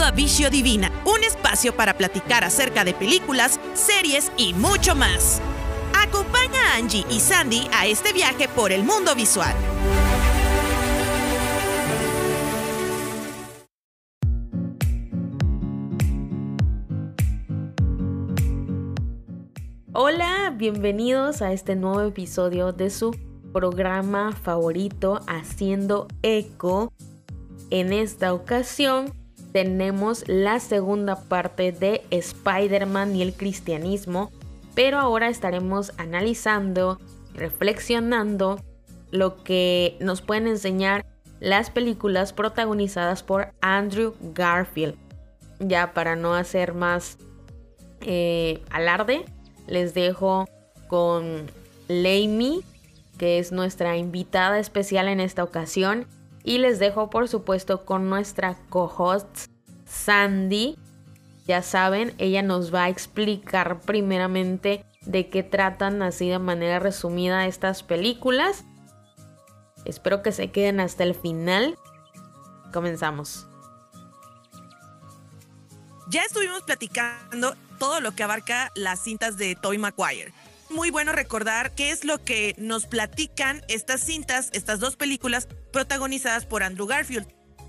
a Vicio Divina, un espacio para platicar acerca de películas, series y mucho más. Acompaña a Angie y Sandy a este viaje por el mundo visual. Hola, bienvenidos a este nuevo episodio de su programa favorito, Haciendo Eco. En esta ocasión tenemos la segunda parte de Spider-Man y el cristianismo, pero ahora estaremos analizando, reflexionando lo que nos pueden enseñar las películas protagonizadas por Andrew Garfield. Ya para no hacer más alarde, les dejo con Laimi, que es nuestra invitada especial en esta ocasión. Y les dejo, por supuesto, con nuestra co-host Sandy. Ya saben, ella nos va a explicar primeramente de qué tratan así de manera resumida estas películas. Espero que se queden hasta el final. Comenzamos. Ya estuvimos platicando todo lo que abarca las cintas de Tobey Maguire. Muy bueno recordar qué es lo que nos platican estas cintas, estas dos películas protagonizadas por Andrew Garfield.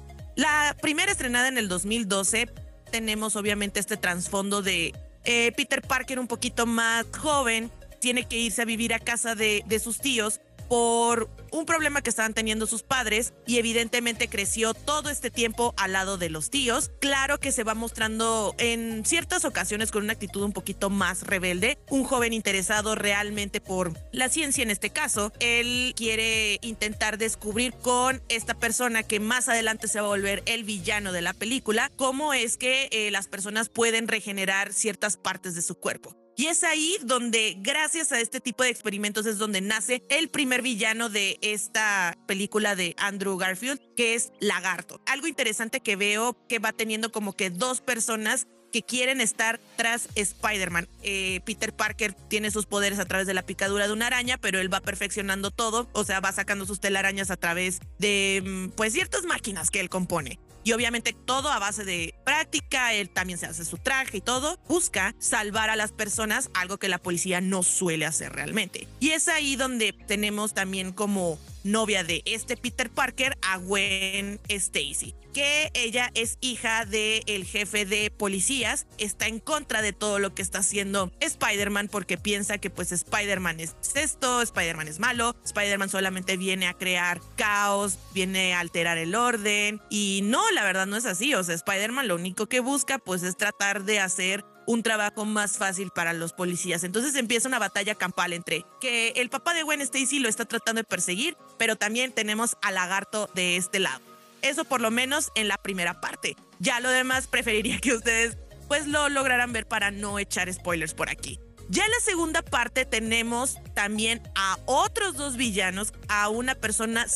La primera, estrenada en el 2012, tenemos obviamente este trasfondo de Peter Parker un poquito más joven, tiene que irse a vivir a casa de sus tíos por un problema que estaban teniendo sus padres, y evidentemente creció todo este tiempo al lado de los tíos. Claro que se va mostrando en ciertas ocasiones con una actitud un poquito más rebelde, un joven interesado realmente por la ciencia en este caso. Él quiere intentar descubrir con esta persona que más adelante se va a volver el villano de la película, cómo es que las personas pueden regenerar ciertas partes de su cuerpo. Y es ahí donde, gracias a este tipo de experimentos, es donde nace el primer villano de esta película de Andrew Garfield, que es Lagarto. Algo interesante que veo que va teniendo como que dos personas que quieren estar tras Spider-Man. Peter Parker tiene sus poderes a través de la picadura de una araña, pero él va perfeccionando todo, o sea, va sacando sus telarañas a través de pues ciertas máquinas que él compone. Y obviamente todo a base de práctica, él también se hace su traje y todo. Busca salvar a las personas, algo que la policía no suele hacer realmente. Y es ahí donde tenemos también como novia de este Peter Parker a Gwen Stacy, que ella es hija del jefe de policías, está en contra de todo lo que está haciendo Spider-Man porque piensa que pues Spider-Man es esto, Spider-Man es malo, Spider-Man solamente viene a crear caos, viene a alterar el orden, y no, la verdad no es así. O sea, Spider-Man lo único que busca pues es tratar de hacer un trabajo más fácil para los policías. Entonces empieza una batalla campal entre que el papá de Gwen Stacy lo está tratando de perseguir, pero también tenemos a Lagarto de este lado. Eso por lo menos en la primera parte. Ya lo demás preferiría que ustedes pues lo lograran ver para no echar spoilers por aquí. Ya en la segunda parte tenemos también a otros dos villanos, a una persona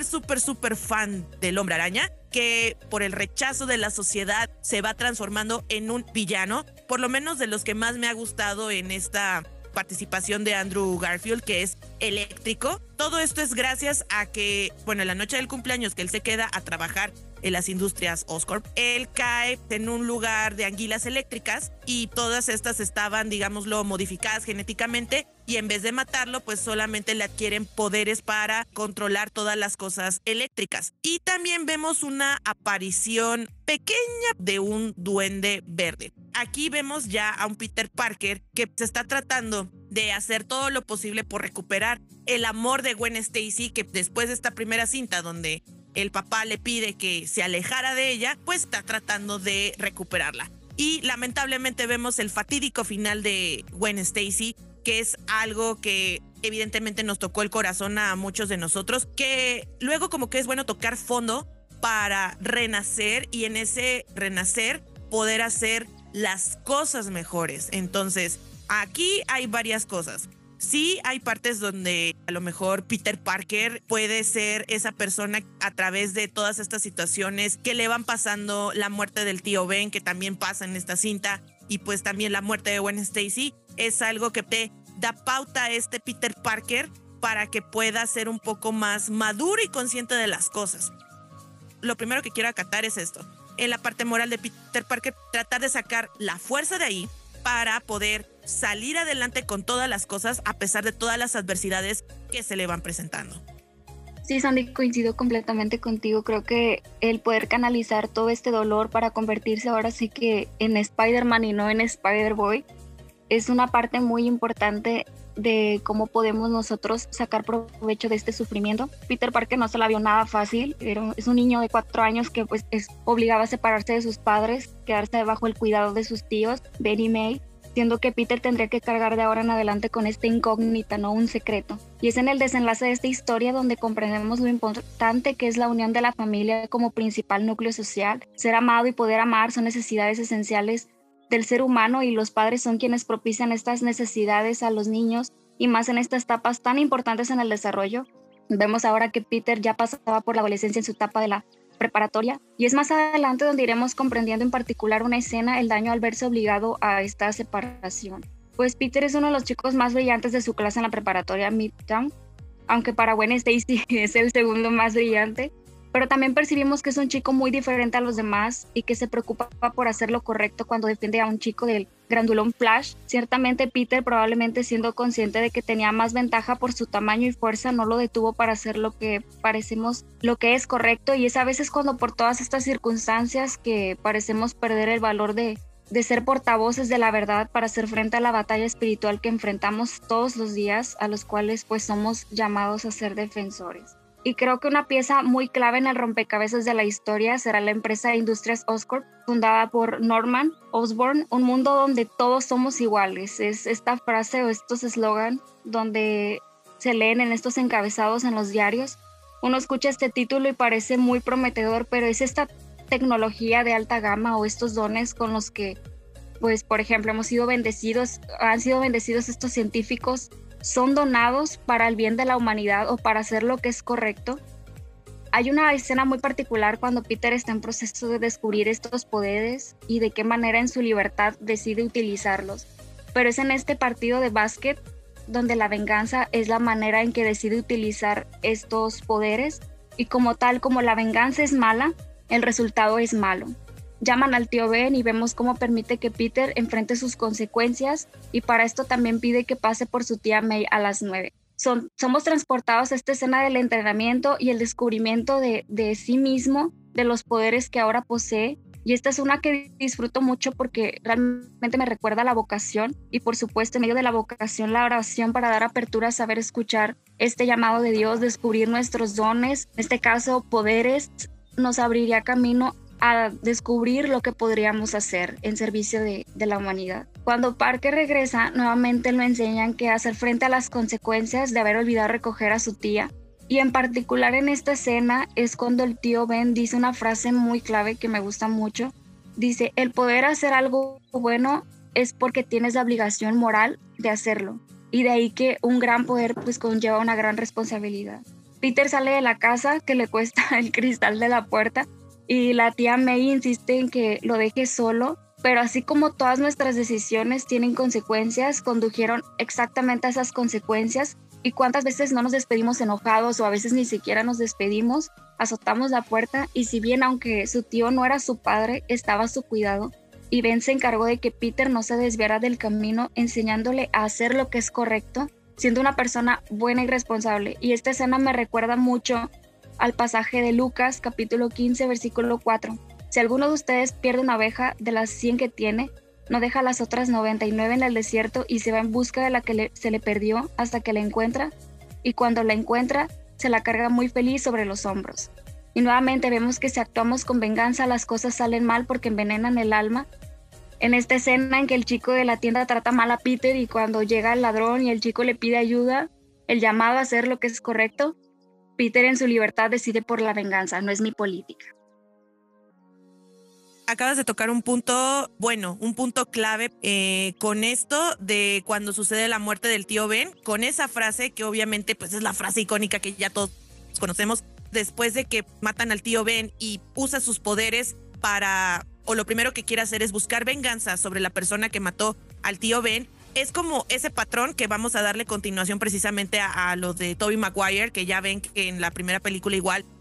súper fan del Hombre Araña, que por el rechazo de la sociedad se va transformando en un villano, por lo menos de los que más me ha gustado en esta participación de Andrew Garfield, que es Eléctrico. Todo esto es gracias a que, bueno, en la noche del cumpleaños que él se queda a trabajar en las industrias Oscorp, él cae en un lugar de anguilas eléctricas y todas estas estaban, digámoslo, modificadas genéticamente, y en vez de matarlo, pues solamente le adquieren poderes para controlar todas las cosas eléctricas. Y también vemos una aparición pequeña de un duende verde. Aquí vemos ya a un Peter Parker que se está tratando de hacer todo lo posible por recuperar el amor de Gwen Stacy, que después de esta primera cinta donde el papá le pide que se alejara de ella, pues está tratando de recuperarla. Y lamentablemente vemos el fatídico final de Gwen Stacy, que es algo que evidentemente nos tocó el corazón a muchos de nosotros, que luego como que es bueno tocar fondo para renacer, y en ese renacer poder hacer las cosas mejores. Entonces, aquí hay varias cosas. Sí, hay partes donde a lo mejor Peter Parker puede ser esa persona a través de todas estas situaciones que le van pasando, la muerte del tío Ben, que también pasa en esta cinta, y pues también la muerte de Gwen Stacy, es algo que te da pauta a este Peter Parker para que pueda ser un poco más maduro y consciente de las cosas. Lo primero que quiero acatar es esto. en la parte moral de Peter Parker, tratar de sacar la fuerza de ahí para poder salir adelante con todas las cosas a pesar de todas las adversidades que se le van presentando. Sí, Sandy, coincido completamente contigo. Creo que el poder canalizar todo este dolor para convertirse ahora sí que en Spider-Man y no en Spider-Boy es una parte muy importante de cómo podemos nosotros sacar provecho de este sufrimiento. Peter Parker no se la vio nada fácil. Es un niño de 4 años que pues obligaba a separarse de sus padres, quedarse bajo el cuidado de sus tíos, Ben y May, siendo que Peter tendría que cargar de ahora en adelante con esta incógnita, no un secreto. Y es en el desenlace de esta historia donde comprendemos lo importante que es la unión de la familia como principal núcleo social. Ser amado y poder amar son necesidades esenciales del ser humano, y los padres son quienes propician estas necesidades a los niños, y más en estas etapas tan importantes en el desarrollo. Vemos ahora que Peter ya pasaba por la adolescencia en su etapa de la preparatoria, y es más adelante donde iremos comprendiendo en particular una escena, el daño al verse obligado a esta separación. Pues Peter es uno de los chicos más brillantes de su clase en la preparatoria Midtown, aunque para Gwen Stacy es el segundo más brillante, pero también percibimos que es un chico muy diferente a los demás y que se preocupa por hacer lo correcto cuando defiende a un chico del grandulón Flash. Ciertamente Peter, probablemente siendo consciente de que tenía más ventaja por su tamaño y fuerza, no lo detuvo para hacer lo que es correcto, y es a veces cuando por todas estas circunstancias que parecemos perder el valor de ser portavoces de la verdad para hacer frente a la batalla espiritual que enfrentamos todos los días, a los cuales pues somos llamados a ser defensores. Y creo que una pieza muy clave en el rompecabezas de la historia será la empresa Industrias Oscorp, fundada por Norman Osborn, un mundo donde todos somos iguales. Es esta frase o estos eslogan donde se leen en estos encabezados en los diarios. Uno escucha este título y parece muy prometedor, pero es esta tecnología de alta gama o estos dones con los que, pues, por ejemplo, han sido bendecidos estos científicos, son donados para el bien de la humanidad o para hacer lo que es correcto. Hay una escena muy particular cuando Peter está en proceso de descubrir estos poderes y de qué manera en su libertad decide utilizarlos. Pero es en este partido de básquet donde la venganza es la manera en que decide utilizar estos poderes, y como tal, como la venganza es mala, el resultado es malo. Llaman al tío Ben y vemos cómo permite que Peter enfrente sus consecuencias, y para esto también pide que pase por su tía May a las 9. Somos transportados a esta escena del entrenamiento y el descubrimiento de sí mismo, de los poderes que ahora posee, y esta es una que disfruto mucho porque realmente me recuerda a la vocación, y por supuesto en medio de la vocación la oración para dar apertura a saber escuchar este llamado de Dios, descubrir nuestros dones, en este caso poderes, nos abriría camino a descubrir lo que podríamos hacer en servicio de la humanidad. Cuando Parker regresa, nuevamente lo enseñan que hacer frente a las consecuencias de haber olvidado recoger a su tía, y en particular en esta escena es cuando el tío Ben dice una frase muy clave que me gusta mucho. Dice: el poder hacer algo bueno es porque tienes la obligación moral de hacerlo, y de ahí que un gran poder pues conlleva una gran responsabilidad. Peter sale de la casa, que le cuesta el cristal de la puerta, y la tía May insiste en que lo deje solo, pero así como todas nuestras decisiones tienen consecuencias, condujeron exactamente a esas consecuencias. Y cuántas veces no nos despedimos enojados, o a veces ni siquiera nos despedimos, azotamos la puerta, y si bien aunque su tío no era su padre, estaba a su cuidado, y Ben se encargó de que Peter no se desviara del camino, enseñándole a hacer lo que es correcto, siendo una persona buena y responsable. Y esta escena me recuerda mucho al pasaje de Lucas, capítulo 15, versículo 4. Si alguno de ustedes pierde una oveja de las 100 que tiene, no deja las otras 99 en el desierto y se va en busca de la que se le perdió hasta que la encuentra, y cuando la encuentra, se la carga muy feliz sobre los hombros. Y nuevamente vemos que si actuamos con venganza, las cosas salen mal porque envenenan el alma. En esta escena en que el chico de la tienda trata mal a Peter, y cuando llega el ladrón y el chico le pide ayuda, el llamado a hacer lo que es correcto, Peter en su libertad decide por la venganza, no es mi política. Acabas de tocar un punto, un punto clave con esto de cuando sucede la muerte del tío Ben, con esa frase que obviamente pues es la frase icónica que ya todos conocemos, después de que matan al tío Ben y usa sus poderes o lo primero que quiere hacer es buscar venganza sobre la persona que mató al tío Ben. Es como ese patrón que vamos a darle continuación precisamente a lo de Tobey Maguire, que ya ven que en la primera película igual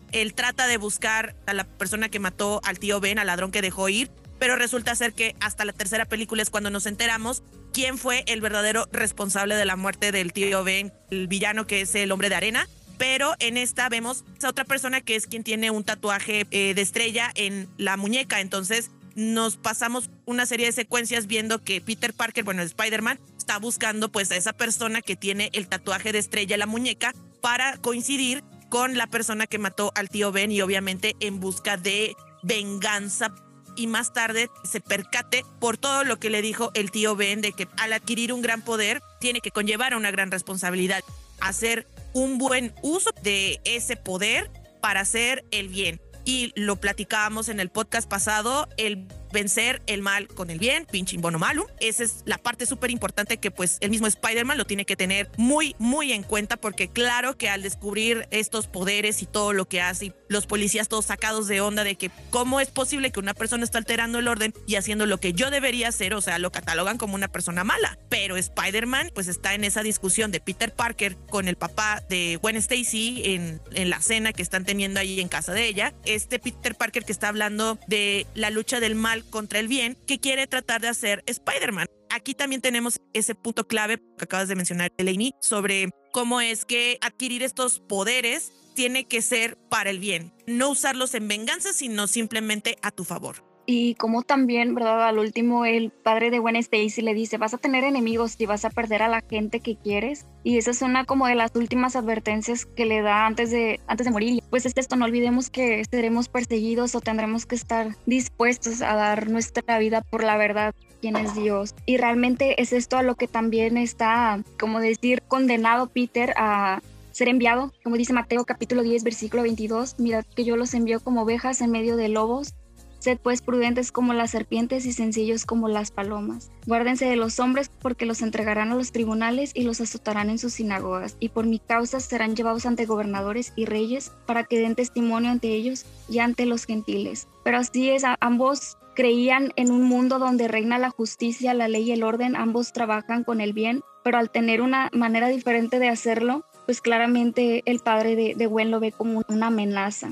Él trata de buscar a la persona que mató al tío Ben, al ladrón que dejó ir, pero resulta ser que hasta la tercera película es cuando nos enteramos quién fue el verdadero responsable de la muerte del tío Ben, el villano que es el Hombre de Arena. Pero en esta vemos a otra persona que es quien tiene un tatuaje de estrella en la muñeca. Entonces nos pasamos una serie de secuencias viendo que Peter Parker, bueno, Spider-Man, está buscando pues a esa persona que tiene el tatuaje de estrella en la muñeca para coincidir con la persona que mató al tío Ben y obviamente en busca de venganza. Y más tarde se percate por todo lo que le dijo el tío Ben de que al adquirir un gran poder tiene que conllevar a una gran responsabilidad. Hacer un buen uso de ese poder para hacer el bien. Y lo platicábamos en el podcast pasado, el vencer el mal con el bien, pinche bono malum. Esa es la parte súper importante que pues el mismo Spider-Man lo tiene que tener muy, muy en cuenta, porque claro que al descubrir estos poderes y todo lo que hace, los policías todos sacados de onda de que cómo es posible que una persona está alterando el orden y haciendo lo que yo debería hacer, o sea, lo catalogan como una persona mala. Pero Spider-Man pues está en esa discusión de Peter Parker con el papá de Gwen Stacy en la cena que están teniendo ahí en casa de ella. Este Peter Parker que está hablando de la lucha del mal contra el bien que quiere tratar de hacer Spider-Man. Aquí también tenemos ese punto clave que acabas de mencionar, Elaine, sobre cómo es que adquirir estos poderes tiene que ser para el bien, no usarlos en venganza, sino simplemente a tu favor. Y como también, ¿verdad? Al último, el padre de Gwen Stacy le dice, vas a tener enemigos y vas a perder a la gente que quieres. Y esa es una como de las últimas advertencias que le da antes de morir. Pues es esto, no olvidemos que seremos perseguidos o tendremos que estar dispuestos a dar nuestra vida por la verdad, quién es Dios. Y realmente es esto a lo que también está, como decir, condenado Peter a ser enviado. Como dice Mateo capítulo 10, versículo 22, mirad que yo los envío como ovejas en medio de lobos. Sed pues prudentes como las serpientes y sencillos como las palomas. Guárdense de los hombres porque los entregarán a los tribunales y los azotarán en sus sinagogas. Y por mi causa serán llevados ante gobernadores y reyes para que den testimonio ante ellos y ante los gentiles. Pero así es, ambos creían en un mundo donde reina la justicia, la ley y el orden. Ambos trabajan con el bien, pero al tener una manera diferente de hacerlo, pues claramente el padre de Gwen lo ve como una amenaza.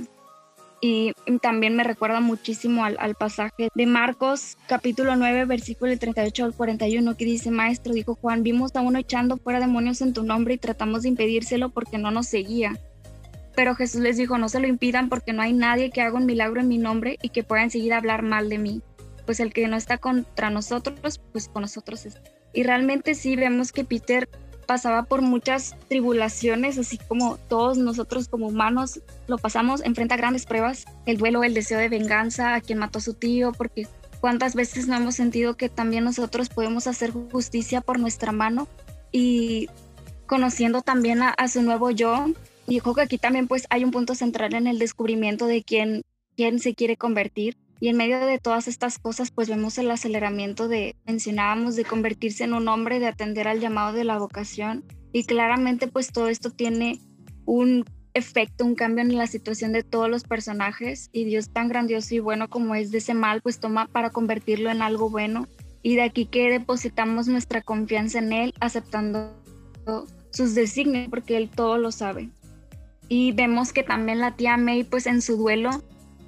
Y también me recuerda muchísimo al pasaje de Marcos, capítulo 9, versículo 38 al 41, que dice, Maestro, dijo Juan, vimos a uno echando fuera demonios en tu nombre y tratamos de impedírselo porque no nos seguía. Pero Jesús les dijo, no se lo impidan porque no hay nadie que haga un milagro en mi nombre y que pueda enseguida hablar mal de mí. Pues el que no está contra nosotros, pues con nosotros está. Y realmente sí vemos que Peter pasaba por muchas tribulaciones, así como todos nosotros como humanos lo pasamos, enfrenta grandes pruebas, el duelo, el deseo de venganza a quien mató a su tío, porque cuántas veces no hemos sentido que también nosotros podemos hacer justicia por nuestra mano, y conociendo también a su nuevo yo. Y yo creo que aquí también pues hay un punto central en el descubrimiento de quién se quiere convertir. Y en medio de todas estas cosas, pues vemos el aceleramiento mencionábamos, de convertirse en un hombre, de atender al llamado de la vocación. Y claramente, pues todo esto tiene un efecto, un cambio en la situación de todos los personajes. Y Dios, tan grandioso y bueno como es, de ese mal, pues toma para convertirlo en algo bueno. Y de aquí que depositamos nuestra confianza en Él, aceptando sus designios, porque Él todo lo sabe. Y vemos que también la tía May, pues en su duelo,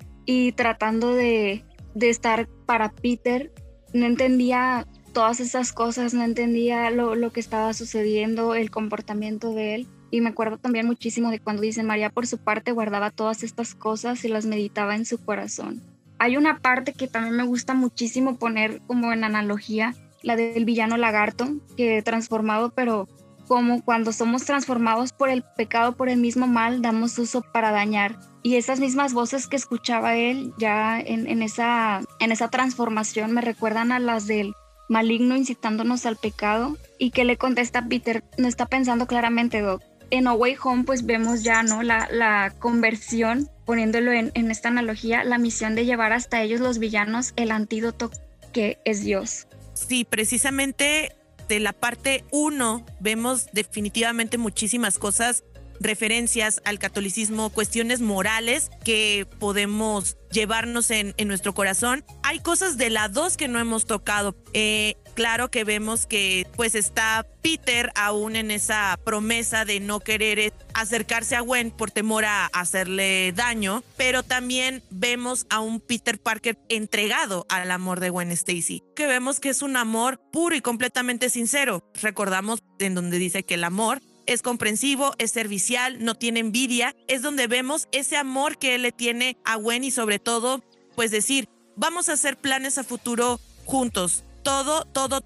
y tratando de estar para Peter, no entendía todas esas cosas, no entendía lo que estaba sucediendo, el comportamiento de él. Y me acuerdo también muchísimo de cuando dice, María por su parte guardaba todas estas cosas y las meditaba en su corazón. Hay una parte que también me gusta muchísimo poner como en analogía, la del villano lagarto, que transformado, pero como cuando somos transformados por el pecado, por el mismo mal, damos uso para dañar. Y esas mismas voces que escuchaba él ya en esa transformación me recuerdan a las del maligno incitándonos al pecado. Y que le contesta Peter, no está pensando claramente, Doc. En No Way Home pues vemos ya, ¿no?, la conversión, poniéndolo en esta analogía, la misión de llevar hasta ellos los villanos el antídoto que es Dios. Sí, precisamente de la parte 1 vemos definitivamente muchísimas cosas, referencias al catolicismo, cuestiones morales que podemos llevarnos en nuestro corazón. Hay cosas de la 2 que no hemos tocado. claro que vemos que pues está Peter aún en esa promesa de no querer acercarse a Gwen por temor a hacerle daño, pero también vemos a un Peter Parker entregado al amor de Gwen Stacy, que vemos que es un amor puro y completamente sincero. Recordamos en donde dice que el amor es comprensivo, es servicial, no tiene envidia. Es donde vemos ese amor que él le tiene a Gwen y sobre todo, pues decir, vamos a hacer planes a futuro juntos. Todo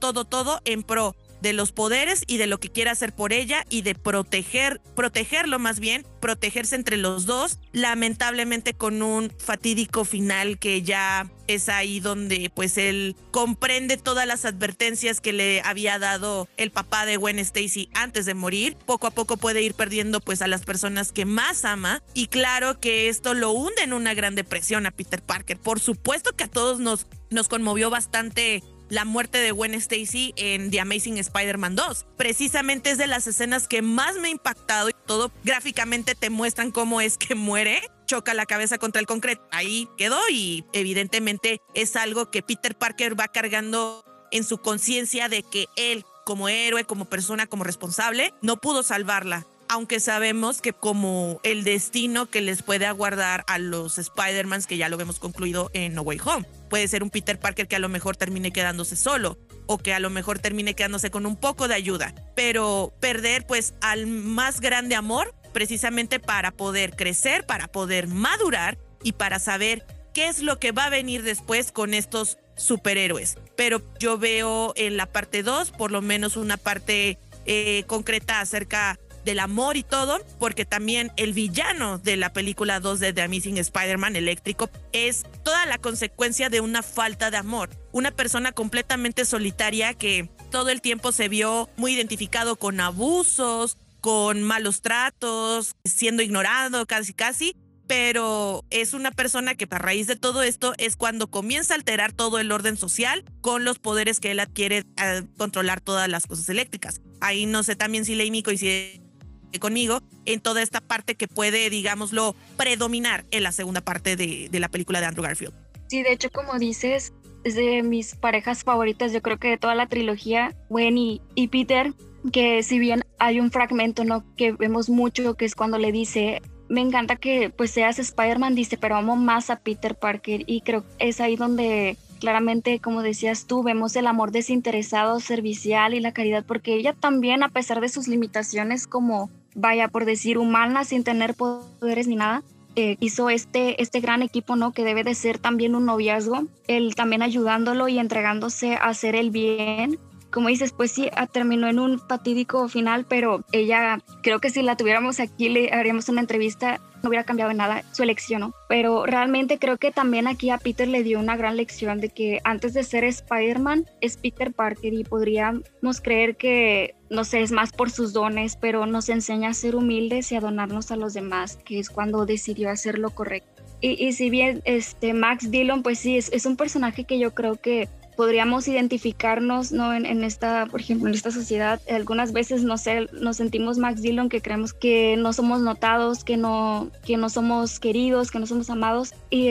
en pro de los poderes y de lo que quiera hacer por ella y de protegerlo más bien, protegerse entre los dos, lamentablemente con un fatídico final que ya es ahí donde pues él comprende todas las advertencias que le había dado el papá de Gwen Stacy antes de morir. Poco a poco puede ir perdiendo pues a las personas que más ama y claro que esto lo hunde en una gran depresión a Peter Parker. Por supuesto que a todos nos conmovió bastante la muerte de Gwen Stacy en The Amazing Spider-Man 2. Precisamente es de las escenas que más me ha impactado y todo gráficamente te muestran cómo es que muere, choca la cabeza contra el concreto. Ahí quedó y evidentemente es algo que Peter Parker va cargando en su conciencia de que él, como héroe, como persona, como responsable, no pudo salvarla. Aunque sabemos que como el destino que les puede aguardar a los Spider-Mans, que ya lo vemos concluido en No Way Home. Puede ser un Peter Parker que a lo mejor termine quedándose solo o que a lo mejor termine quedándose con un poco de ayuda. Pero perder pues al más grande amor precisamente para poder crecer, para poder madurar y para saber qué es lo que va a venir después con estos superhéroes. Pero yo veo en la parte 2 por lo menos una parte concreta acerca del amor y todo, porque también el villano de la película 2 de The Amazing Spider-Man, Eléctrico, es toda la consecuencia de una falta de amor. Una persona completamente solitaria que todo el tiempo se vio muy identificado con abusos, con malos tratos, siendo ignorado casi, pero es una persona que a raíz de todo esto es cuando comienza a alterar todo el orden social con los poderes que él adquiere a controlar todas las cosas eléctricas. Ahí no sé también si Laimi coincide conmigo en toda esta parte que puede, digámoslo, predominar en la segunda parte de la película de Andrew Garfield. Sí, de hecho, como dices, es de mis parejas favoritas, yo creo que de toda la trilogía, Gwen y Peter, que si bien hay un fragmento, ¿no?, que vemos mucho, que es cuando le dice, me encanta que pues seas Spider-Man, dice, pero amo más a Peter Parker, y creo que es ahí donde claramente, como decías tú, vemos el amor desinteresado, servicial y la caridad, porque ella también, a pesar de sus limitaciones como, vaya, por decir, humana, sin tener poderes ni nada, hizo este gran equipo, ¿no?, que debe de ser también un noviazgo, él también ayudándolo y entregándose a hacer el bien. Como dices, pues sí, terminó en un fatídico final, pero ella, creo que si la tuviéramos aquí, le haríamos una entrevista, no hubiera cambiado nada su elección, ¿no? Pero realmente creo que también aquí a Peter le dio una gran lección de que antes de ser Spider-Man es Peter Parker, y podríamos creer que, no sé, es más por sus dones, pero nos enseña a ser humildes y a donarnos a los demás, que es cuando decidió hacer lo correcto. Y si bien Max Dillon, pues sí, es un personaje que yo creo que podríamos identificarnos, ¿no?, en esta, por ejemplo, en esta sociedad. Algunas veces, no sé, nos sentimos Max Dillon, que creemos que no somos notados, que no somos queridos, que no somos amados, y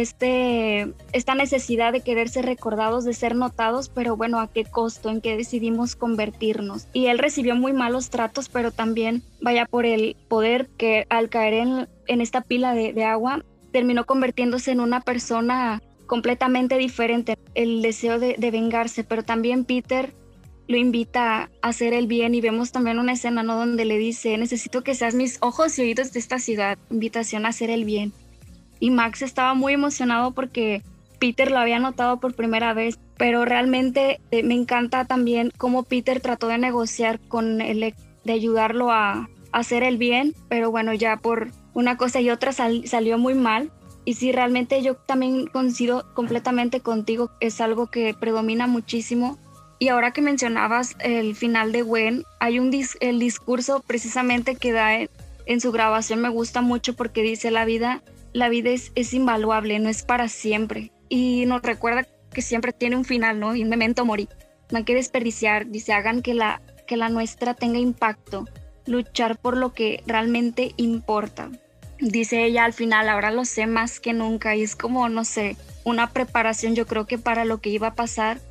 esta necesidad de querer ser recordados, de ser notados, pero bueno, ¿a qué costo? ¿En qué decidimos convertirnos? Y él recibió muy malos tratos, pero también, vaya, por el poder que al caer en esta pila de agua, terminó convirtiéndose en una persona completamente diferente, el deseo de vengarse, pero también Peter lo invita a hacer el bien, y vemos también una escena, ¿no?, donde le dice, necesito que seas mis ojos y oídos de esta ciudad, invitación a hacer el bien. Y Max estaba muy emocionado porque Peter lo había notado por primera vez, pero realmente me encanta también cómo Peter trató de negociar con él, de ayudarlo a hacer el bien, pero bueno, ya por una cosa y otra salió muy mal. Y sí, realmente yo también coincido completamente contigo, es algo que predomina muchísimo. Y ahora que mencionabas el final de Gwen, hay el discurso precisamente que da en su grabación, me gusta mucho porque dice, la vida es invaluable, no es para siempre. Y nos recuerda que siempre tiene un final, ¿no? Y un memento mori. No hay que desperdiciar, dice, hagan que la nuestra tenga impacto, luchar por lo que realmente importa. Dice ella al final, ahora lo sé más que nunca, y es como, no sé, una preparación, yo creo que para lo que iba a pasar,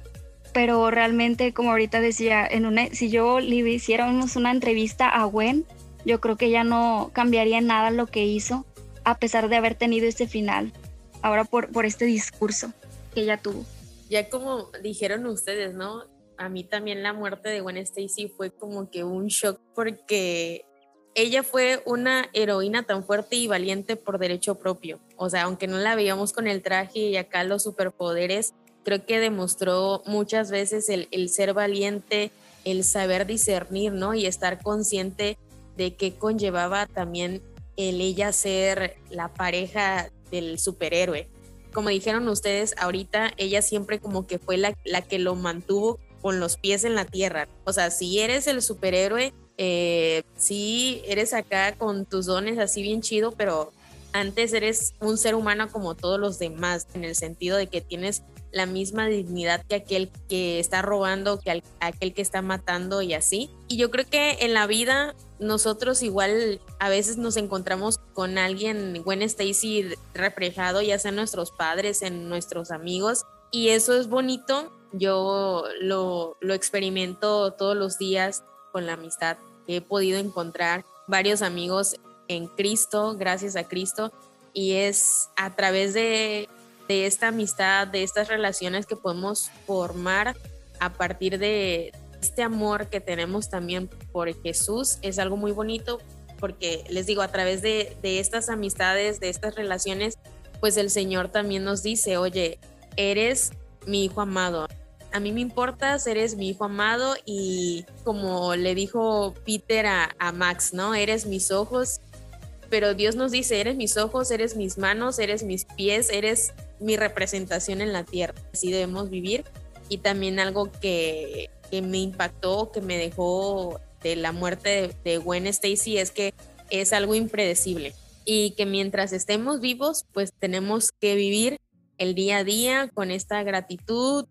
pero realmente, como ahorita decía, si yo le hiciéramos una entrevista a Gwen, yo creo que ella no cambiaría nada lo que hizo, a pesar de haber tenido este final, ahora por este discurso que ella tuvo. Ya como dijeron ustedes, ¿no? A mí también la muerte de Gwen Stacy fue como que un shock, porque ella fue una heroína tan fuerte y valiente por derecho propio. O sea, aunque no la veíamos con el traje y acá los superpoderes, creo que demostró muchas veces el ser valiente, el saber discernir, ¿no? Y estar consciente de qué conllevaba también el ella ser la pareja del superhéroe. Como dijeron ustedes ahorita, ella siempre como que fue la que lo mantuvo con los pies en la tierra. O sea, si eres el superhéroe, sí eres acá con tus dones así bien chido, pero antes eres un ser humano como todos los demás, en el sentido de que tienes la misma dignidad que aquel que está robando, que aquel que está matando y así. Y yo creo que en la vida nosotros igual a veces nos encontramos con alguien, Gwen Stacy, reflejado, ya sea en nuestros padres, en nuestros amigos, y eso es bonito. Yo lo experimento todos los días con la amistad. He podido encontrar varios amigos en Cristo, gracias a Cristo, y es a través de esta amistad, de estas relaciones que podemos formar a partir de este amor que tenemos también por Jesús. Es algo muy bonito, porque les digo, a través de estas amistades, de estas relaciones, pues el Señor también nos dice, oye, eres mi hijo amado, a mí me importas, eres mi hijo amado. Y como le dijo Peter a Max, ¿no? Eres mis ojos, pero Dios nos dice, eres mis ojos, eres mis manos, eres mis pies, eres mi representación en la tierra. Así debemos vivir. Y también algo que me impactó, que me dejó de la muerte de Gwen Stacy, es que es algo impredecible, y que mientras estemos vivos, pues tenemos que vivir el día a día con esta gratitud,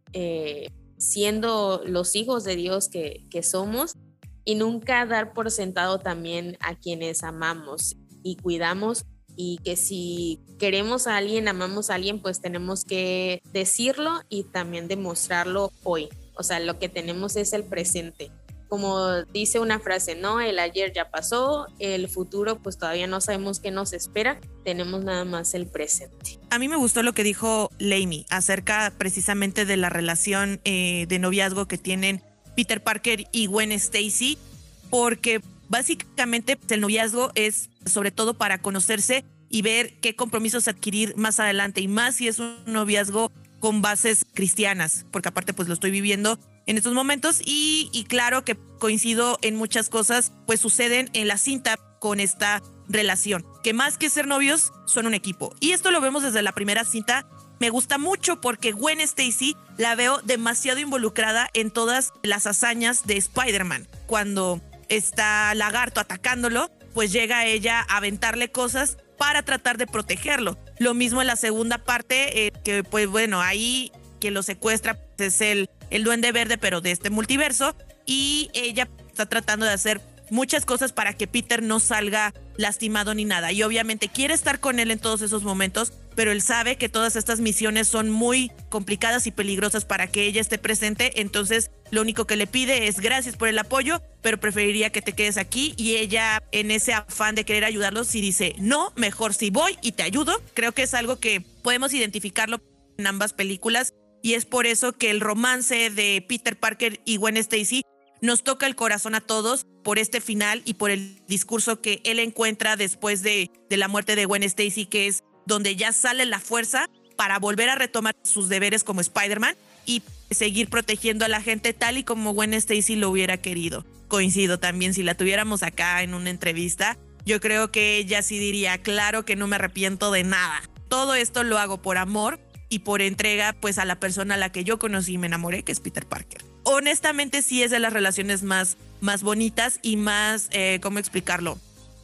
siendo los hijos de Dios que somos, y nunca dar por sentado también a quienes amamos y cuidamos, y que si queremos a alguien, amamos a alguien, pues tenemos que decirlo y también demostrarlo hoy. O sea, lo que tenemos es el presente. Como dice una frase, ¿no? El ayer ya pasó, el futuro pues todavía no sabemos qué nos espera, tenemos nada más el presente. A mí me gustó lo que dijo Lainey acerca precisamente de la relación de noviazgo que tienen Peter Parker y Gwen Stacy, porque básicamente el noviazgo es sobre todo para conocerse y ver qué compromisos adquirir más adelante, y más si es un noviazgo con bases cristianas, porque aparte pues lo estoy viviendo en estos momentos, y claro que coincido en muchas cosas, pues suceden en la cinta con esta relación, que más que ser novios son un equipo, y esto lo vemos desde la primera cinta. Me gusta mucho porque Gwen Stacy la veo demasiado involucrada en todas las hazañas de Spider-Man. Cuando está Lagarto atacándolo, pues llega ella a aventarle cosas para tratar de protegerlo. Lo mismo en la segunda parte, que pues bueno, ahí quien lo secuestra es el Duende Verde, pero de este multiverso, y ella está tratando de hacer muchas cosas para que Peter no salga lastimado ni nada, y obviamente quiere estar con él en todos esos momentos, pero él sabe que todas estas misiones son muy complicadas y peligrosas para que ella esté presente. Entonces lo único que le pide es gracias por el apoyo, pero preferiría que te quedes aquí, y ella, en ese afán de querer ayudarlos, sí dice, no, mejor sí voy y te ayudo. Creo que es algo que podemos identificarlo en ambas películas, y es por eso que el romance de Peter Parker y Gwen Stacy nos toca el corazón a todos, por este final y por el discurso que él encuentra después de la muerte de Gwen Stacy, que es donde ya sale la fuerza para volver a retomar sus deberes como Spider-Man y seguir protegiendo a la gente tal y como Gwen Stacy lo hubiera querido. Coincido también, si la tuviéramos acá en una entrevista, yo creo que ella sí diría, claro que no me arrepiento de nada. Todo esto lo hago por amor y por entrega pues a la persona a la que yo conocí y me enamoré, que es Peter Parker. Honestamente sí es de las relaciones más bonitas y más, ¿cómo explicarlo?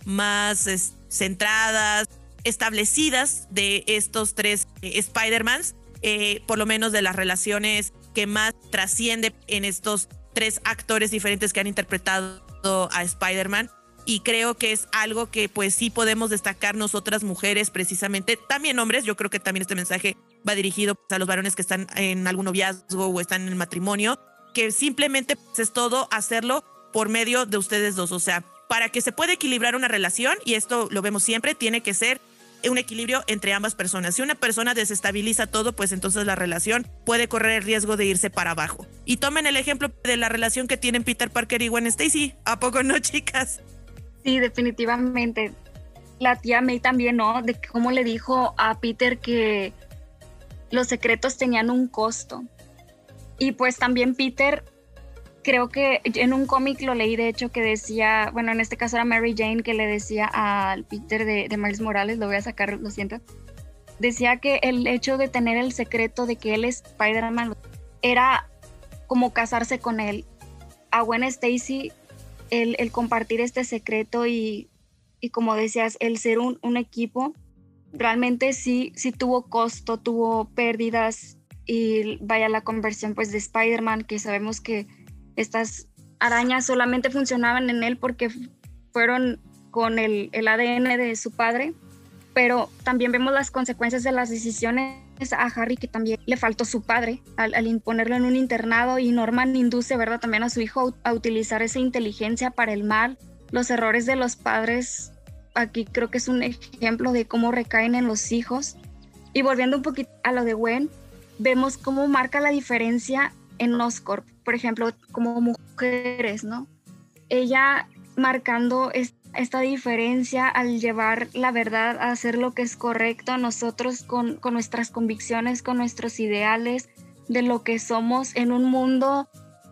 Más centradas, establecidas de estos tres Spider-Mans, por lo menos de las relaciones que más trasciende en estos tres actores diferentes que han interpretado a Spider-Man. y creo que es algo que pues sí podemos destacar nosotras mujeres precisamente, también hombres. Yo creo que también este mensaje va dirigido a los varones que están en algún noviazgo o están en el matrimonio, que simplemente pues, es todo hacerlo por medio de ustedes dos. O sea, para que se pueda equilibrar una relación, y esto lo vemos siempre, tiene que ser un equilibrio entre ambas personas. Si una persona desestabiliza todo, pues entonces la relación puede correr el riesgo de irse para abajo. Y tomen el ejemplo de la relación que tienen Peter Parker y Gwen Stacy. ¿A poco no, chicas? Sí, definitivamente. La tía May también, ¿no? De cómo le dijo a Peter que los secretos tenían un costo. Y pues también Peter, creo que en un cómic lo leí, de hecho, que decía, bueno, en este caso era Mary Jane, que le decía al Peter de Miles Morales, lo voy a sacar, lo siento, decía que el hecho de tener el secreto de que él es Spider-Man era como casarse con él. A Gwen Stacy, el compartir este secreto y como decías, el ser un equipo, realmente sí tuvo costo, tuvo pérdidas, y vaya la conversión pues de Spider-Man, que sabemos que estas arañas solamente funcionaban en él porque fueron con el ADN de su padre, pero también vemos las consecuencias de las decisiones a Harry, que también le faltó su padre al imponerlo en un internado, y Norman induce, ¿verdad?, también a su hijo a utilizar esa inteligencia para el mal. Los errores de los padres aquí creo que es un ejemplo de cómo recaen en los hijos. Y volviendo un poquito a lo de Gwen, vemos cómo marca la diferencia en Oscorp, por ejemplo, como mujeres, ¿no? Ella marcando esta diferencia al llevar la verdad, a hacer lo que es correcto, nosotros con nuestras convicciones, con nuestros ideales de lo que somos en un mundo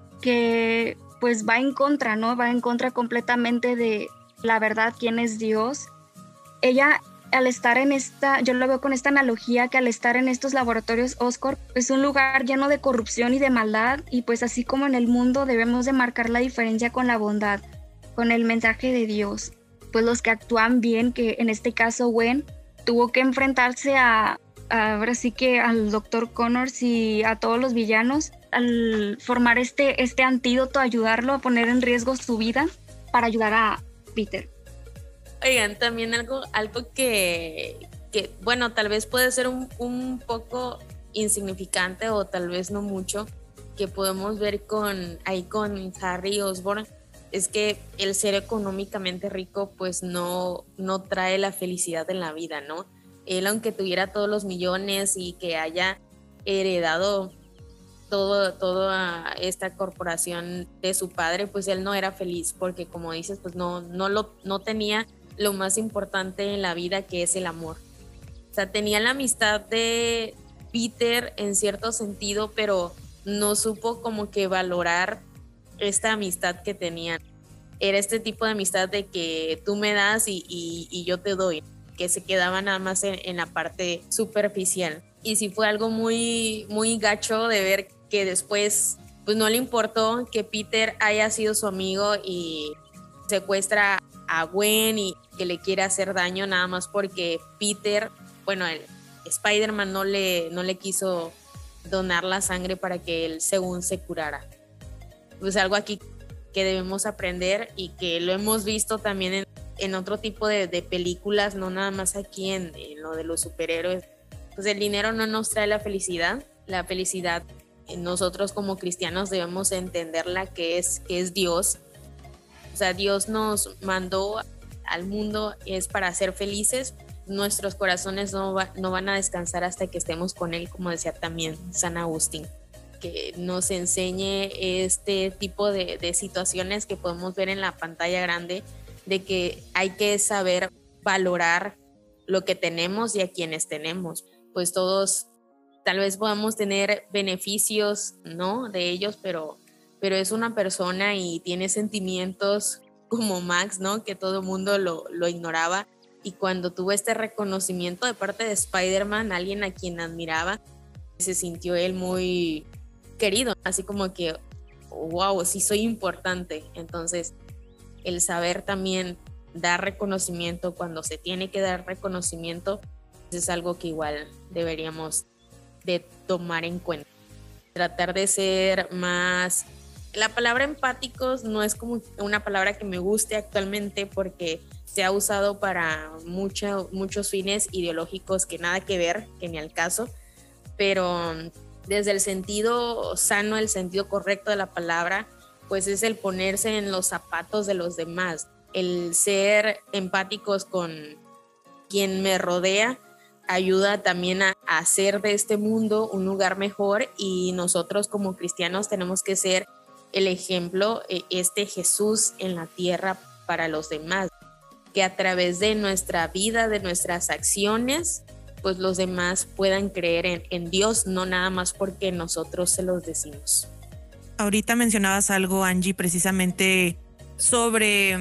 que pues va en contra, ¿no? Va en contra completamente de la verdad, quién es Dios. Ella, al estar en yo lo veo con esta analogía, que al estar en estos laboratorios Oscorp es un lugar lleno de corrupción y de maldad, y pues así como en el mundo debemos de marcar la diferencia con la bondad, con el mensaje de Dios. Pues los que actúan bien, que en este caso Gwen tuvo que enfrentarse ahora sí que al Dr. Connors y a todos los villanos, al formar este antídoto, ayudarlo a poner en riesgo su vida para ayudar a Peter. Oigan, también algo que bueno, tal vez puede ser un poco insignificante o tal vez no mucho, que podemos ver con Harry Osborn, es que el ser económicamente rico pues no trae la felicidad en la vida, ¿no? Él, aunque tuviera todos los millones y que haya heredado toda esta corporación de su padre, pues él no era feliz, porque como dices, pues no tenía lo más importante en la vida, que es el amor. O sea, tenía la amistad de Peter en cierto sentido, pero no supo como que valorar esta amistad que tenían. Era este tipo de amistad de que tú me das y yo te doy, que se quedaba nada más en la parte superficial. Y sí fue algo muy, muy gacho de ver que después pues no le importó que Peter haya sido su amigo y secuestra a Gwen y que le quiere hacer daño nada más porque Peter, bueno, el Spider-Man no le quiso donar la sangre para que él según se curara. Pues algo aquí que debemos aprender y que lo hemos visto también en otro tipo de películas, no nada más aquí en lo de los superhéroes. Pues el dinero no nos trae la felicidad nosotros como cristianos debemos entenderla, que es Dios. O sea, Dios nos mandó al mundo es para ser felices. Nuestros corazones no van a descansar hasta que estemos con Él, como decía también San Agustín, que nos enseñe este tipo de situaciones que podemos ver en la pantalla grande, de que hay que saber valorar lo que tenemos y a quienes tenemos. Pues todos tal vez podamos tener beneficios, ¿no?, de ellos, pero es una persona y tiene sentimientos como Max, ¿no?, que todo el mundo lo ignoraba, y cuando tuvo este reconocimiento de parte de Spider-Man, alguien a quien admiraba, se sintió él muy querido, así como que, wow, sí soy importante. Entonces, el saber también dar reconocimiento cuando se tiene que dar reconocimiento es algo que igual deberíamos de tomar en cuenta. Tratar de ser más La palabra empáticos no es como una palabra que me guste actualmente porque se ha usado para muchos fines ideológicos que nada que ver, que ni al caso, pero desde el sentido sano, el sentido correcto de la palabra, pues es el ponerse en los zapatos de los demás, el ser empáticos con quien me rodea, ayuda también a hacer de este mundo un lugar mejor, y nosotros como cristianos tenemos que ser el ejemplo, este Jesús en la tierra para los demás, que a través de nuestra vida, de nuestras acciones, pues los demás puedan creer en Dios, no nada más porque nosotros se los decimos. Ahorita mencionabas algo, Angie, precisamente sobre,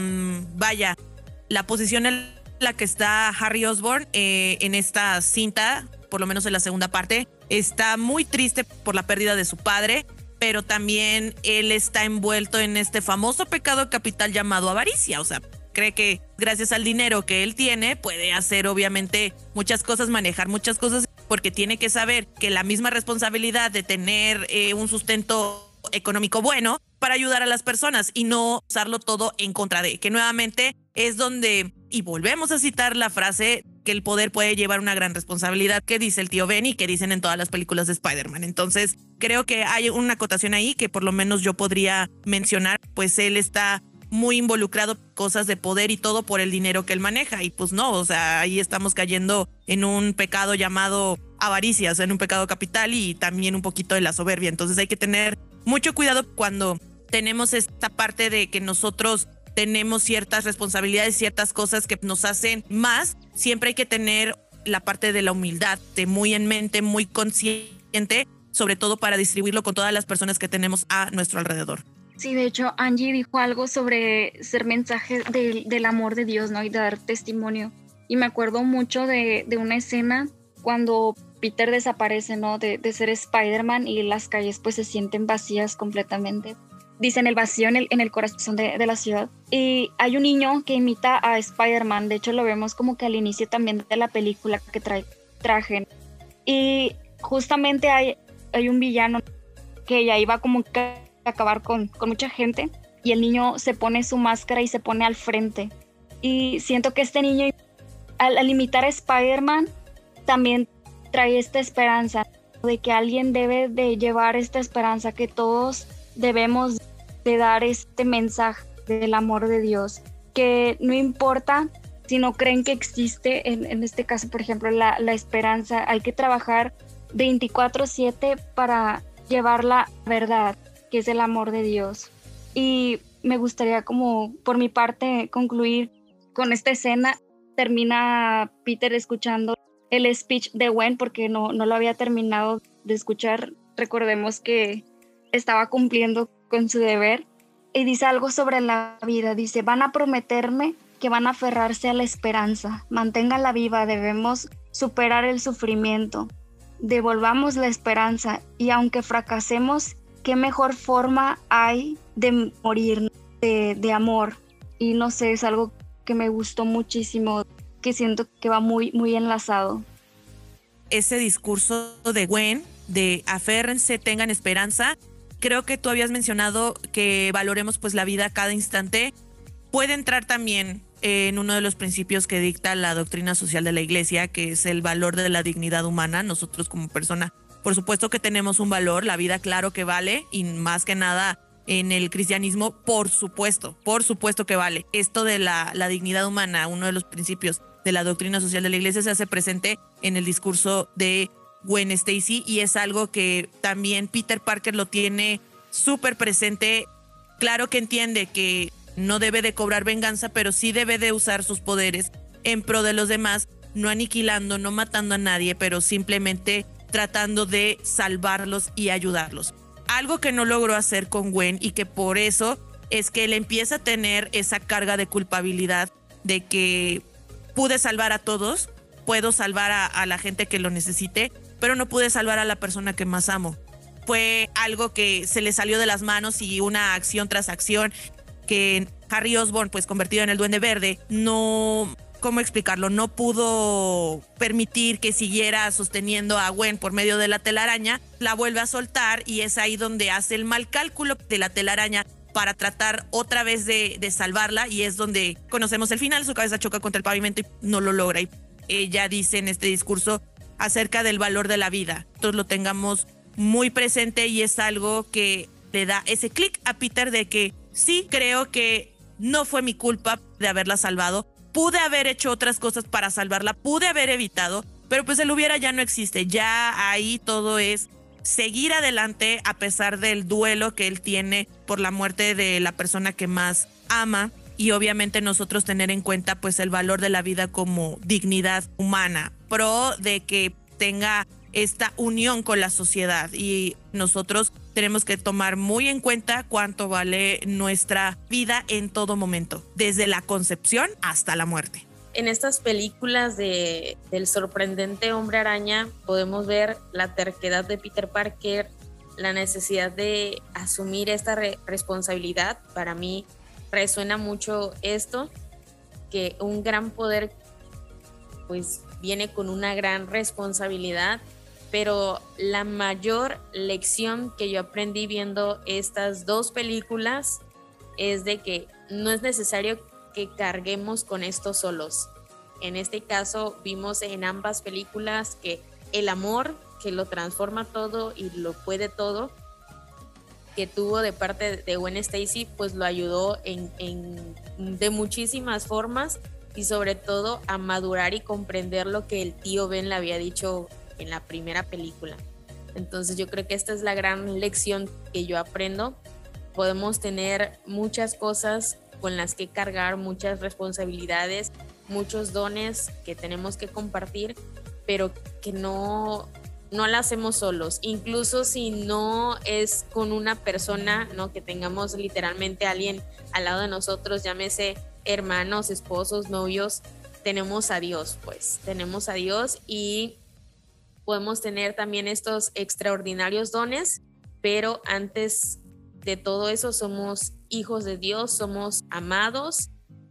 la posición en la que está Harry Osborn en esta cinta, por lo menos en la segunda parte. Está muy triste por la pérdida de su padre, pero también él está envuelto en este famoso pecado capital llamado avaricia. O sea, cree que gracias al dinero que él tiene puede hacer obviamente muchas cosas, manejar muchas cosas, porque tiene que saber que la misma responsabilidad de tener un sustento económico bueno para ayudar a las personas y no usarlo todo en contra de, que nuevamente es donde, y volvemos a citar la frase, que el poder puede llevar una gran responsabilidad, que dice el tío Ben y que dicen en todas las películas de Spider-Man. Entonces creo que hay una acotación ahí que por lo menos yo podría mencionar, pues él está muy involucrado en cosas de poder y todo por el dinero que él maneja, y pues no, o sea, ahí estamos cayendo en un pecado llamado avaricia, o sea, en un pecado capital, y también un poquito de la soberbia. Entonces hay que tener mucho cuidado cuando tenemos esta parte de que nosotros tenemos ciertas responsabilidades, ciertas cosas que nos hacen más. Siempre hay que tener la parte de la humildad, de muy en mente, muy consciente, sobre todo para distribuirlo con todas las personas que tenemos a nuestro alrededor. Sí, de hecho, Angie dijo algo sobre ser mensaje del amor de Dios, ¿no? Y dar testimonio. Y me acuerdo mucho de una escena cuando Peter desaparece, ¿no? De ser Spider-Man, y las calles pues se sienten vacías completamente. Dicen el vacío en el corazón de la ciudad. Y hay un niño que imita a Spider-Man. De hecho, lo vemos como que al inicio también de la película que trae traje. Y justamente hay un villano que ya iba como que a acabar con mucha gente. Y el niño se pone su máscara y se pone al frente. Y siento que este niño, al imitar a Spider-Man, también trae esta esperanza de que alguien debe de llevar esta esperanza, que todos debemos de dar este mensaje del amor de Dios, que no importa si no creen que existe, en este caso, por ejemplo, la esperanza, hay que trabajar 24/7 para llevar la verdad, que es el amor de Dios. Y me gustaría, como por mi parte, concluir con esta escena. Termina Peter escuchando el speech de Gwen porque no lo había terminado de escuchar. Recordemos que estaba cumpliendo con su deber, y dice algo sobre la vida. Dice: van a prometerme que van a aferrarse a la esperanza, manténganla viva, debemos superar el sufrimiento, devolvamos la esperanza, y aunque fracasemos, qué mejor forma hay de morir, de amor. Y no sé, es algo que me gustó muchísimo, que siento que va muy, muy enlazado. Ese discurso de Gwen, de aférrense, tengan esperanza. Creo que tú habías mencionado que valoremos pues la vida a cada instante. Puede entrar también en uno de los principios que dicta la doctrina social de la Iglesia, que es el valor de la dignidad humana. Nosotros como persona, por supuesto que tenemos un valor, la vida claro que vale, y más que nada en el cristianismo, por supuesto que vale. Esto de la dignidad humana, uno de los principios de la doctrina social de la Iglesia, se hace presente en el discurso de Gwen Stacy, y es algo que también Peter Parker lo tiene súper presente. Claro que entiende que no debe de cobrar venganza, pero sí debe de usar sus poderes en pro de los demás, no aniquilando, no matando a nadie, pero simplemente tratando de salvarlos y ayudarlos. Algo que no logró hacer con Gwen, y que por eso es que él empieza a tener esa carga de culpabilidad de que pude salvar a todos, puedo salvar a la gente que lo necesite, pero no pude salvar a la persona que más amo. Fue algo que se le salió de las manos, y una acción tras acción que Harry Osborn, pues convertido en el Duende Verde, no ¿cómo explicarlo? No pudo permitir que siguiera sosteniendo a Gwen por medio de la telaraña, la vuelve a soltar y es ahí donde hace el mal cálculo de la telaraña para tratar otra vez de salvarla, y es donde conocemos el final. Su cabeza choca contra el pavimento y no lo logra, y ella dice en este discurso acerca del valor de la vida. Todos lo tengamos muy presente, y es algo que le da ese clic a Peter de que sí, creo que no fue mi culpa de haberla salvado, pude haber hecho otras cosas para salvarla, pude haber evitado, pero pues el hubiera ya no existe. Ya ahí todo es seguir adelante a pesar del duelo que él tiene por la muerte de la persona que más ama, y obviamente nosotros tener en cuenta pues el valor de la vida como dignidad humana, pro de que tenga esta unión con la sociedad, y nosotros tenemos que tomar muy en cuenta cuánto vale nuestra vida en todo momento, desde la concepción hasta la muerte. En estas películas del sorprendente Hombre Araña podemos ver la terquedad de Peter Parker, la necesidad de asumir esta responsabilidad. Para mí resuena mucho esto, que un gran poder pues viene con una gran responsabilidad, pero la mayor lección que yo aprendí viendo estas dos películas es de que no es necesario que carguemos con esto solos. En este caso vimos en ambas películas que el amor que lo transforma todo y lo puede todo, que tuvo de parte de Gwen Stacy, pues lo ayudó de muchísimas formas, y sobre todo a madurar y comprender lo que el tío Ben le había dicho en la primera película. Entonces yo creo que esta es la gran lección que yo aprendo. Podemos tener muchas cosas con las que cargar, muchas responsabilidades, muchos dones que tenemos que compartir, pero que no la hacemos solos. Incluso si no es con una persona, ¿no? Que tengamos literalmente a alguien al lado de nosotros, llámese hermanos, esposos, novios, tenemos a Dios, pues tenemos a Dios, y podemos tener también estos extraordinarios dones, pero antes de todo eso somos hijos de Dios, somos amados,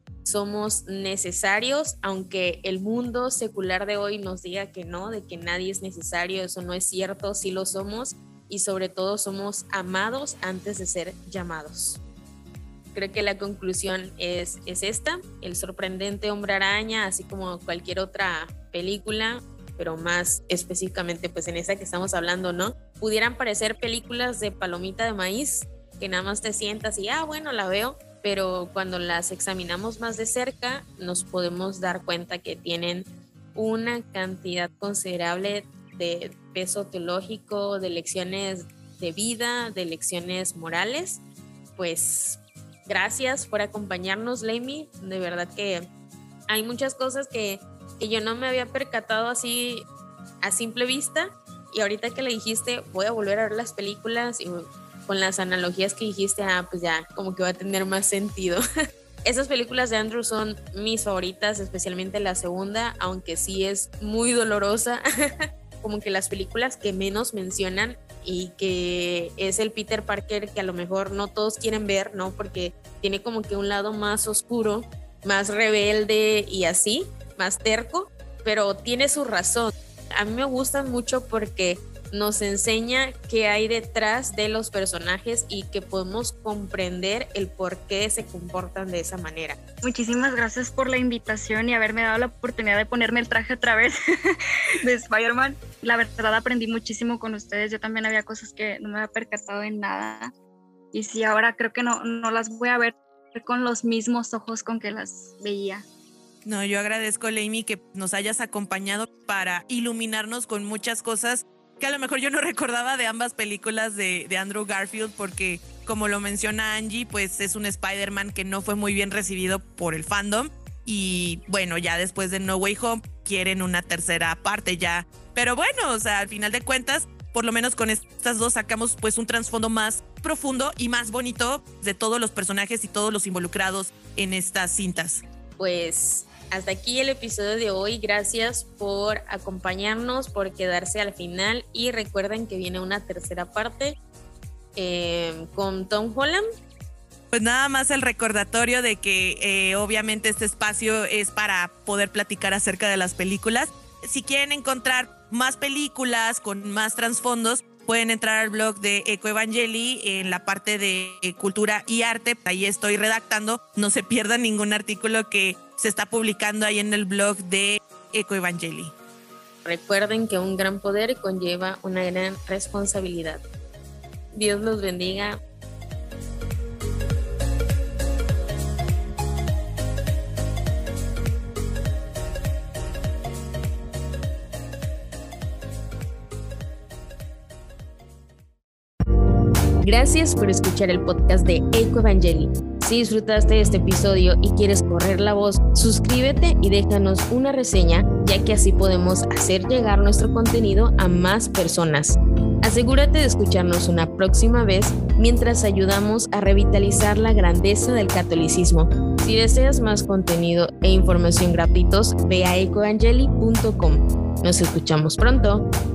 somos necesarios, aunque el mundo secular de hoy nos diga que no, de que nadie es necesario. Eso no es cierto, sí lo somos, y sobre todo somos amados antes de ser llamados. Creo que la conclusión es esta: el sorprendente Hombre Araña, así como cualquier otra película, pero más específicamente pues en esa que estamos hablando, ¿no? Pudieran parecer películas de palomita de maíz, que nada más te sientas y bueno, la veo, pero cuando las examinamos más de cerca nos podemos dar cuenta que tienen una cantidad considerable de peso teológico, de lecciones de vida, de lecciones morales. Pues gracias por acompañarnos, Laimi. De verdad que hay muchas cosas que yo no me había percatado así a simple vista, y ahorita que le dijiste voy a volver a ver las películas, y con las analogías que dijiste, pues ya como que va a tener más sentido. Esas películas de Andrew son mis favoritas, especialmente la segunda, aunque sí es muy dolorosa. Como que las películas que menos mencionan, y que es el Peter Parker que a lo mejor no todos quieren ver, ¿no? Porque tiene como que un lado más oscuro, más rebelde y así, más terco, pero tiene su razón. A mí me gustan mucho porque nos enseña qué hay detrás de los personajes y que podemos comprender el por qué se comportan de esa manera. Muchísimas gracias por la invitación y haberme dado la oportunidad de ponerme el traje otra vez de Spider-Man. La verdad aprendí muchísimo con ustedes. Yo también había cosas que no me había percatado en nada, y sí, ahora creo que no las voy a ver con los mismos ojos con que las veía. No, yo agradezco, Laimi, que nos hayas acompañado para iluminarnos con muchas cosas que a lo mejor yo no recordaba de ambas películas de Andrew Garfield, porque como lo menciona Angie, pues es un Spider-Man que no fue muy bien recibido por el fandom, y bueno, ya después de No Way Home quieren una tercera parte ya, pero bueno, o sea, al final de cuentas, por lo menos con estas dos sacamos pues un trasfondo más profundo y más bonito de todos los personajes y todos los involucrados en estas cintas. Pues hasta aquí el episodio de hoy. Gracias por acompañarnos, por quedarse al final, y recuerden que viene una tercera parte con Tom Holland, Pues nada más el recordatorio de que obviamente este espacio es para poder platicar acerca de las películas. Si quieren encontrar más películas con más trasfondos, pueden entrar al blog de Eco Evangeli en la parte de cultura y arte. Ahí estoy redactando. No se pierdan ningún artículo que se está publicando ahí en el blog de Eco Evangeli. Recuerden que un gran poder conlleva una gran responsabilidad. Dios los bendiga. Gracias por escuchar el podcast de Eco Evangeli. Si disfrutaste de este episodio y quieres correr la voz, suscríbete y déjanos una reseña, ya que así podemos hacer llegar nuestro contenido a más personas. Asegúrate de escucharnos una próxima vez mientras ayudamos a revitalizar la grandeza del catolicismo. Si deseas más contenido e información gratuitos, ve a ecoevangeli.com. Nos escuchamos pronto.